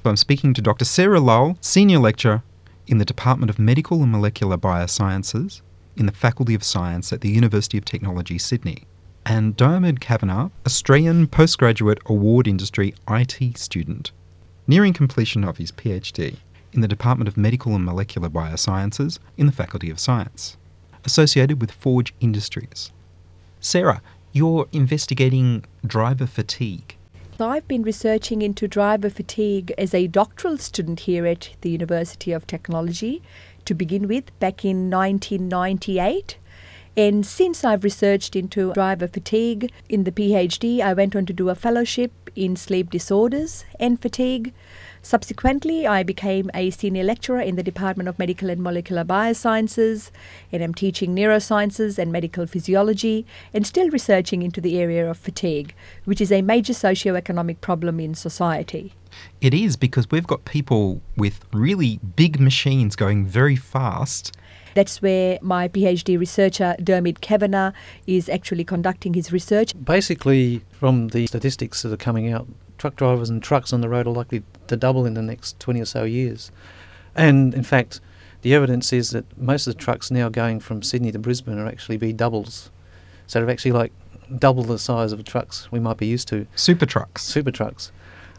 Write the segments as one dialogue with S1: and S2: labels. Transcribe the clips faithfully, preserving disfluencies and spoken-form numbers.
S1: I'm speaking to Doctor Sarah Lull, Senior Lecturer in the Department of Medical and Molecular Biosciences in the Faculty of Science at the University of Technology, Sydney, and Diarmuid Kavanagh, Australian Postgraduate Award Industry I T student, nearing completion of his PhD in the Department of Medical and Molecular Biosciences in the Faculty of Science, associated with Forge Industries. Sarah, you're investigating driver fatigue.
S2: I've been researching into driver fatigue as a doctoral student here at the University of Technology to begin with, back in nineteen ninety-eight. And since I've researched into driver fatigue in the PhD, I went on to do a fellowship in sleep disorders and fatigue. Subsequently, I became a senior lecturer in the Department of Medical and Molecular Biosciences, and I'm teaching neurosciences and medical physiology, and still researching into the area of fatigue, which is a major socio-economic problem in society.
S1: It is, because we've got people with really big machines going very fast.
S2: That's where my PhD researcher, Diarmuid Kavanagh, is actually conducting his research.
S3: Basically, from the statistics that are coming out, truck drivers and trucks on the road are likely to double in the next twenty or so years. And in fact, the evidence is that most of the trucks now going from Sydney to Brisbane are actually B doubles. So they're actually like double the size of the trucks we might be used to.
S1: Super trucks.
S3: Super trucks.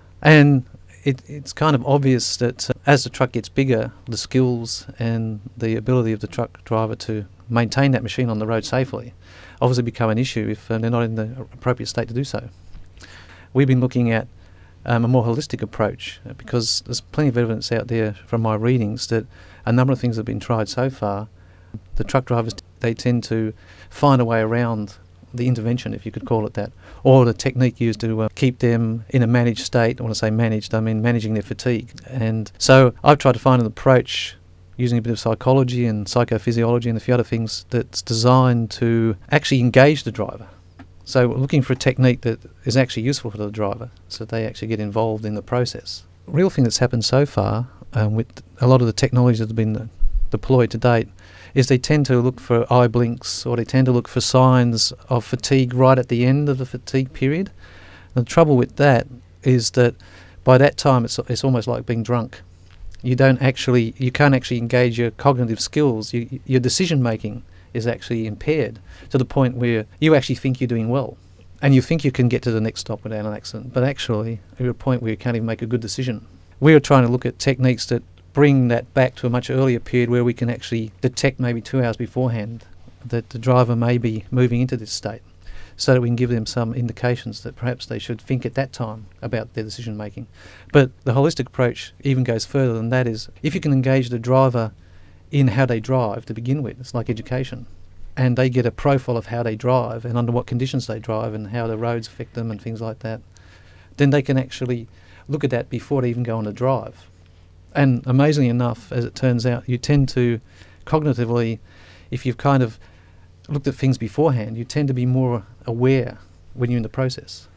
S3: And it, it's kind of obvious that uh, as the truck gets bigger, the skills and the ability of the truck driver to maintain that machine on the road safely obviously become an issue if uh, they're not in the appropriate state to do so. We've been looking at um, a more holistic approach uh, because there's plenty of evidence out there from my readings that a number of things have been tried so far. The truck drivers, they tend to find a way around the intervention, if you could call it that, or the technique used to uh, keep them in a managed state. When I say managed, I mean managing their fatigue. And so I've tried to find an approach using a bit of psychology and psychophysiology and a few other things that's designed to actually engage the driver. So we're looking for a technique that is actually useful for the driver so that they actually get involved in the process. The real thing that's happened so far um, with a lot of the technologies that have been uh, deployed to date is they tend to look for eye blinks or they tend to look for signs of fatigue right at the end of the fatigue period. And the trouble with that is that by that time it's it's almost like being drunk. You don't actually, you can't actually engage your cognitive skills. You, your decision making is actually impaired to the point where you actually think you're doing well and you think you can get to the next stop without an accident, but actually you're at a point where you can't even make a good decision. We're trying to look at techniques that bring that back to a much earlier period where we can actually detect maybe two hours beforehand that the driver may be moving into this state so that we can give them some indications that perhaps they should think at that time about their decision making. But the holistic approach even goes further than that. Is if you can engage the driver in how they drive to begin with, it's like education, and they get a profile of how they drive and under what conditions they drive and how the roads affect them and things like that, then they can actually look at that before they even go on a drive. And amazingly enough, as it turns out, you tend to cognitively, if you've kind of looked at things beforehand, you tend to be more aware when you're in the process.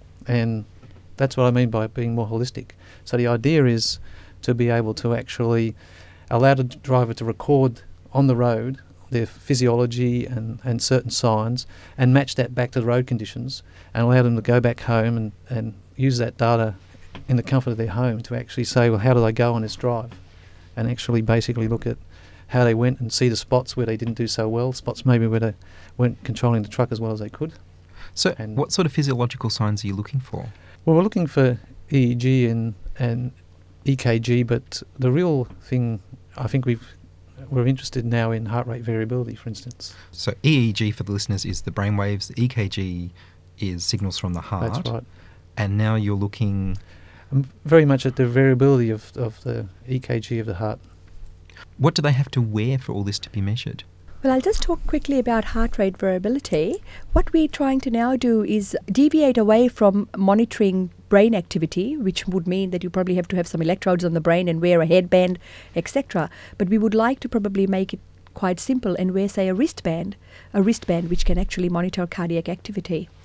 S3: And that's what I mean by being more holistic. So the idea is to be able to actually allow the driver to record on the road their physiology and, and certain signs and match that back to the road conditions and allow them to go back home and, and use that data in the comfort of their home to actually say, well, how do they go on this drive? And actually basically look at how they went and see the spots where they didn't do so well, spots maybe where they weren't controlling the truck as well as they could.
S1: So
S3: and
S1: what sort of physiological signs are you looking for?
S3: Well, we're looking for E E G and, and E K G, but the real thing I think we've, we're interested now in heart rate variability, for instance.
S1: So E E G for the listeners is the brainwaves, the E K G is signals from the heart.
S3: That's right. And
S1: now you're looking
S3: um, very much at the variability of, of the E K G of the heart.
S1: What do they have to wear for all this to be measured?
S2: Well, I'll just talk quickly about heart rate variability. What we're trying to now do is deviate away from monitoring brain activity, which would mean that you probably have to have some electrodes on the brain and wear a headband, et cetera. But we would like to probably make it quite simple and wear, say, a wristband, a wristband which can actually monitor cardiac activity.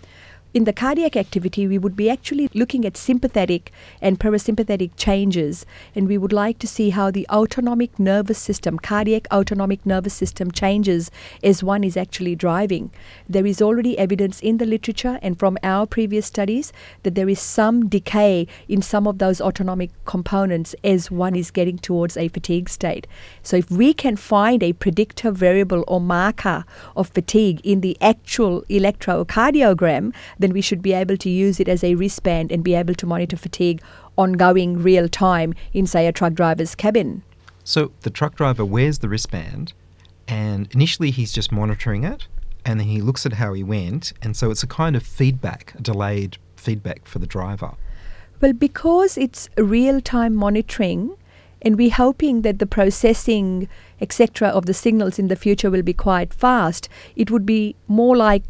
S2: In the cardiac activity, we would be actually looking at sympathetic and parasympathetic changes, and we would like to see how the autonomic nervous system, cardiac autonomic nervous system changes as one is actually driving. There is already evidence in the literature and from our previous studies that there is some decay in some of those autonomic components as one is getting towards a fatigue state. So if we can find a predictor variable or marker of fatigue in the actual electrocardiogram, then we should be able to use it as a wristband and be able to monitor fatigue ongoing real time in, say, a truck driver's cabin.
S1: So the truck driver wears the wristband and initially he's just monitoring it and then he looks at how he went, and so it's a kind of feedback, a delayed feedback for the driver.
S2: Well, because it's real-time monitoring and we're hoping that the processing, et cetera, of the signals in the future will be quite fast, it would be more like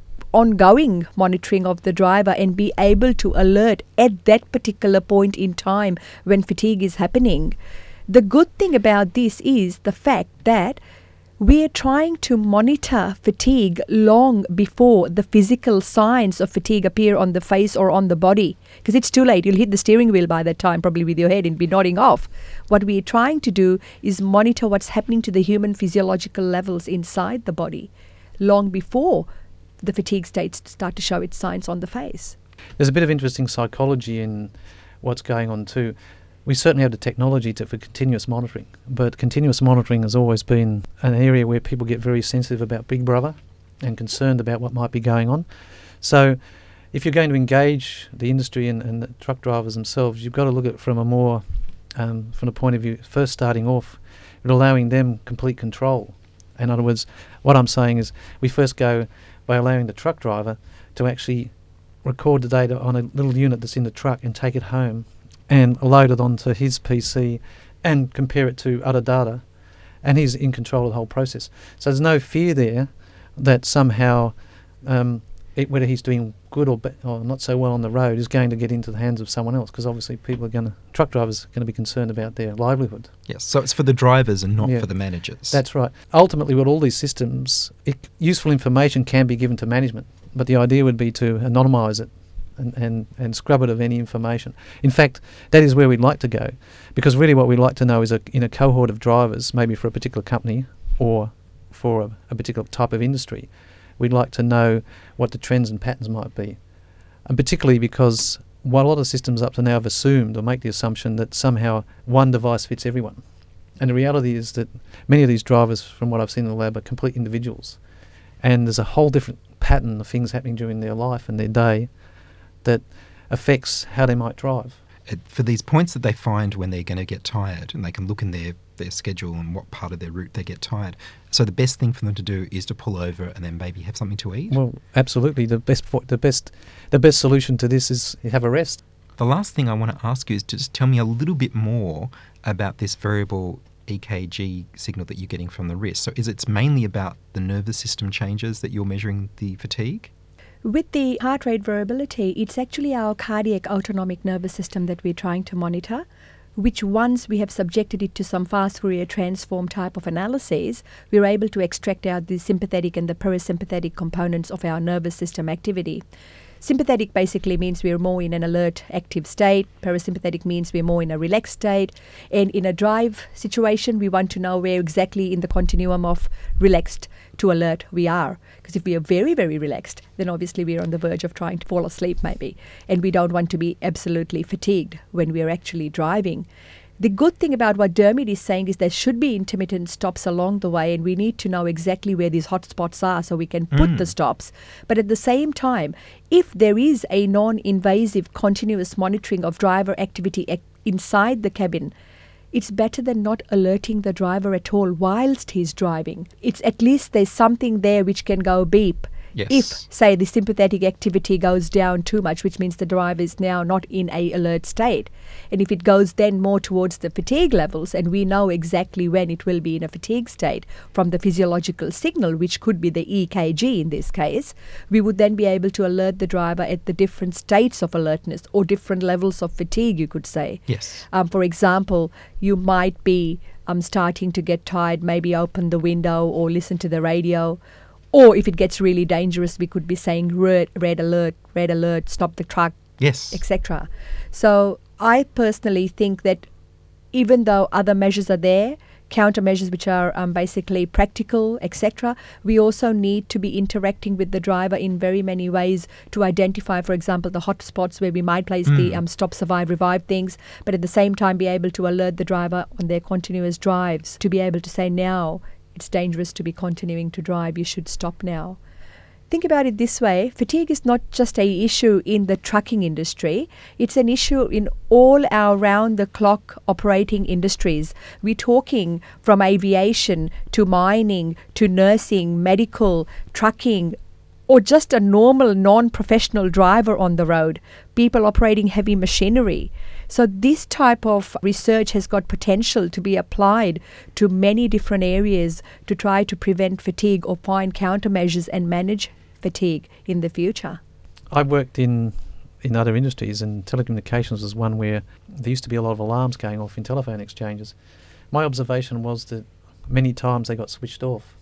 S2: ongoing monitoring of the driver and be able to alert at that particular point in time when fatigue is happening. The good thing about this is the fact that we are trying to monitor fatigue long before the physical signs of fatigue appear on the face or on the body, because it's too late. You'll hit the steering wheel by that time, probably with your head, and be nodding off. What we are trying to do is monitor what's happening to the human physiological levels inside the body long before the fatigue states start to show its signs on the face.
S3: There's a bit of interesting psychology in what's going on too. We certainly have the technology to, for continuous monitoring, but continuous monitoring has always been an area where people get very sensitive about Big Brother and concerned about what might be going on. So if you're going to engage the industry and, and the truck drivers themselves, you've got to look at it from a more, um, from the point of view, first starting off, and allowing them complete control. In other words, what I'm saying is we first go by allowing the truck driver to actually record the data on a little unit that's in the truck and take it home and load it onto his P C and compare it to other data, and he's in control of the whole process. So there's no fear there that somehow um, it, whether he's doing good or, be- or not so well on the road is going to get into the hands of someone else, because obviously people are going to, truck drivers are going to be concerned about their livelihood.
S1: Yes, so it's for the drivers and not
S3: Yeah.
S1: for the managers.
S3: That's right. Ultimately, with all these systems, it, useful information can be given to management, but the idea would be to anonymise it and, and, and scrub it of any information. In fact, that is where we'd like to go, because really what we'd like to know is a, in a cohort of drivers, maybe for a particular company or for a, a particular type of industry, we'd like to know what the trends and patterns might be. And particularly because what a lot of systems up to now have assumed or make the assumption that somehow one device fits everyone. And the reality is that many of these drivers, from what I've seen in the lab, are complete individuals. And there's a whole different pattern of things happening during their life and their day that affects how they might drive.
S1: It, for these points that they find when they're going to get tired, and they can look in their, their schedule and what part of their route they get tired. So the best thing for them to do is to pull over and then maybe have something to eat?
S3: Well, absolutely. The best fo- the best the best solution to this is have a rest.
S1: The last thing I want to ask you is to just tell me a little bit more about this variable E K G signal that you're getting from the wrist. So is it mainly about the nervous system changes that you're measuring the fatigue?
S2: With the heart rate variability, it's actually our cardiac autonomic nervous system that we're trying to monitor, which once we have subjected it to some fast Fourier transform type of analysis, we're able to extract out the sympathetic and the parasympathetic components of our nervous system activity. Sympathetic basically means we're more in an alert, active state. Parasympathetic means we're more in a relaxed state. And in a drive situation, we want to know where exactly in the continuum of relaxed to alert we are. Because if we are very, very relaxed, then obviously we're on the verge of trying to fall asleep maybe. And we don't want to be absolutely fatigued when we're actually driving. The good thing about what Dermot is saying is there should be intermittent stops along the way, and we need to know exactly where these hot spots are so we can put
S1: Mm.
S2: the stops. But at the same time, if there is a non-invasive continuous monitoring of driver activity ac- inside the cabin, it's better than not alerting the driver at all whilst he's driving. It's at least there's something there which can go beep.
S1: Yes.
S2: If, say, the sympathetic activity goes down too much, which means the driver is now not in a alert state. And if it goes then more towards the fatigue levels, and we know exactly when it will be in a fatigue state from the physiological signal, which could be the E K G in this case, we would then be able to alert the driver at the different states of alertness or different levels of fatigue, you could say.
S1: Yes.
S2: Um, for example, you might be um, starting to get tired, maybe open the window or listen to the radio, Or if it gets really dangerous, we could be saying red, red alert, red alert, stop the truck,
S1: Yes.
S2: et cetera. So I personally think that even though other measures are there, countermeasures which are um, basically practical, et cetera, we also need to be interacting with the driver in very many ways to identify, for example, the hot spots where we might place
S1: Mm.
S2: the um, stop, survive, revive things, but at the same time be able to alert the driver on their continuous drives, to be able to say, now it's dangerous to be continuing to drive, you should stop now. Think about it this way, fatigue is not just a issue in the trucking industry, it's an issue in all our round-the-clock operating industries. We're talking from aviation to mining to nursing, medical, trucking, or just a normal non-professional driver on the road, people operating heavy machinery. So this type of research has got potential to be applied to many different areas to try to prevent fatigue or find countermeasures and manage fatigue in the future.
S3: I've worked in in other industries, and telecommunications was one where there used to be a lot of alarms going off in telephone exchanges. My observation was that many times they got switched off.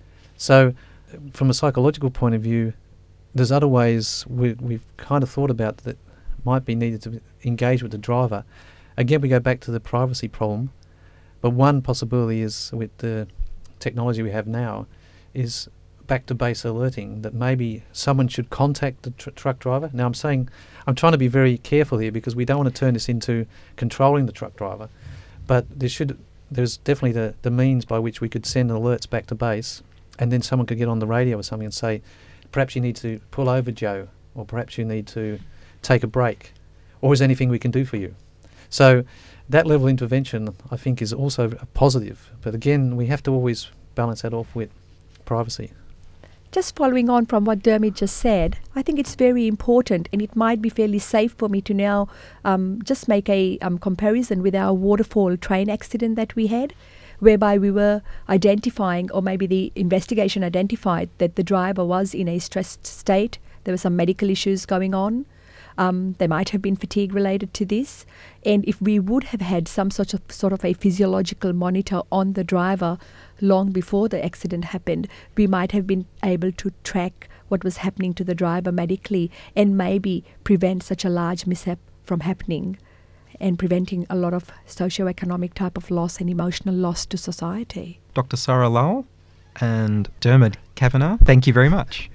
S3: So from a psychological point of view, there's other ways we, we've kind of thought about that might be needed to engage with the driver. Again, we go back to the privacy problem, but one possibility is with the technology we have now is back to base alerting, that maybe someone should contact the tr- truck driver. Now I'm saying, I'm trying to be very careful here because we don't want to turn this into controlling the truck driver, but there should, there's definitely the, the means by which we could send alerts back to base, and then someone could get on the radio or something and say, perhaps you need to pull over, Joe, or perhaps you need to take a break, or is there anything we can do for you? So that level of intervention, I think, is also a positive. But again, we have to always balance that off with privacy.
S2: Just following on from what Dermot just said, I think it's very important, and it might be fairly safe for me to now um, just make a um, comparison with our waterfall train accident that we had, whereby we were identifying, or maybe the investigation identified, that the driver was in a stressed state. There were some medical issues going on. Um, there might have been fatigue related to this. And if we would have had some sort of, sort of a physiological monitor on the driver long before the accident happened, we might have been able to track what was happening to the driver medically and maybe prevent such a large mishap from happening and preventing a lot of socio-economic type of loss and emotional loss to society.
S1: Doctor Sarah Lowell and Dermot Kavanagh, thank you very much.